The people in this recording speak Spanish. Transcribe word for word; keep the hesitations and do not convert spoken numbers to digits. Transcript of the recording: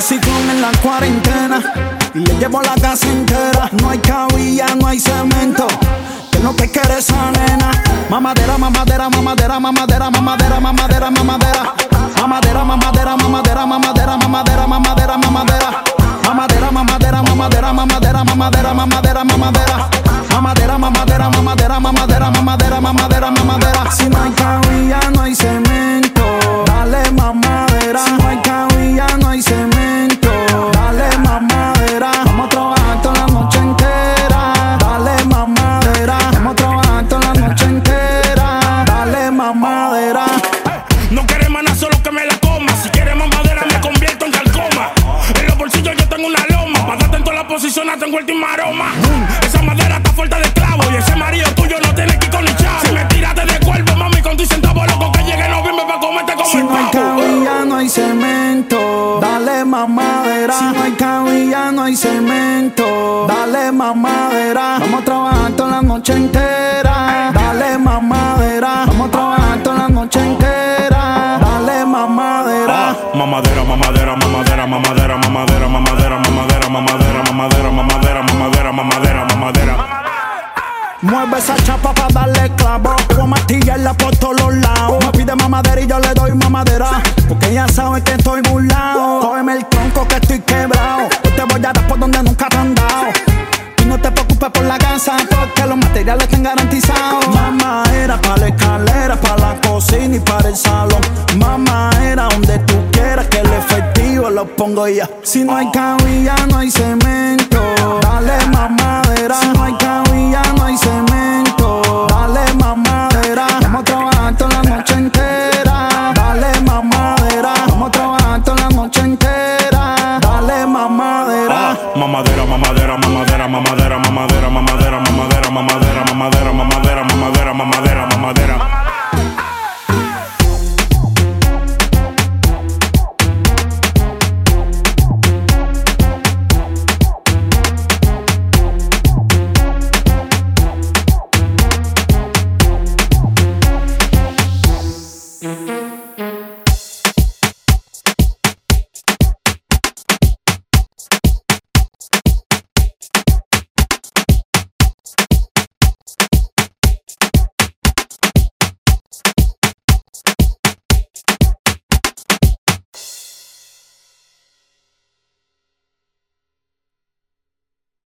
ciclón en la cuarentena y le llevo la casa entera. No hay cabilla, no hay cemento, que es lo que quiere esa nena. Mamadera, mamadera, mamadera, mamadera, mamadera, mamadera, mamadera. Mamadera, mamadera, mamadera, mamadera, mamadera, mamadera, mamadera. Mamadera, mamadera, mamadera, mamadera, mamadera, mamadera, mamadera. Mamadera, mamadera, mamadera, mamadera, mamadera, mamadera, mamadera. Si no hay cabilla, no hay cemento, dale mamadera. Si no hay cabilla, no hay cemento, dale mamadera. Vamos a trabajar toda la noche entera, dale mamadera. Vamos a trabajar toda la noche entera, dale mamadera. No quieres maná, solo que me la coma. Si quieres mamadera, me convierto en calcoma. En los bolsillos yo tengo una loma, para darte en todas las posiciones tengo el último aroma. Esa madera está fuerte de clavo y ese marido tuyo no tiene que con ni chavo. Si me tiraste de cuerpo, mami, con tu centavo loco que llegue noviembre pa' comerte como si el no hay pavo. cabilla, no hay cemento, dale mamadera. Si no hay cabilla, no hay cemento, dale mamadera. Vamos a trabajar toda la noche entera, dale mamadera. Vamos a trabajar toda la noche entera, dale mamadera. Ah, mamadera, mamadera, mamadera, mamadera, mamadera, mamadera, mamadera, mamadera, mamadera, mamadera, mamadera, mamadera, mamadera. Mueve esa chapa pa' darle clavo, voy a martillarla por todos los lados. Me pide mamadera y yo le doy mamadera, porque ella sabe que estoy burlado. Cógeme el tronco que estoy quebrado, yo te voy a dar por donde nunca te han dado. Y no te preocupes por la casa, porque los materiales están garantizados. Mamadera pa' la escalera, pa' la cocina y para el salón. Mamadera donde tú quieras, que el efectivo lo pongo ya. Si no hay cabilla, no hay cemento, dale mamadera. Si no hay cabilla, no hay cemento,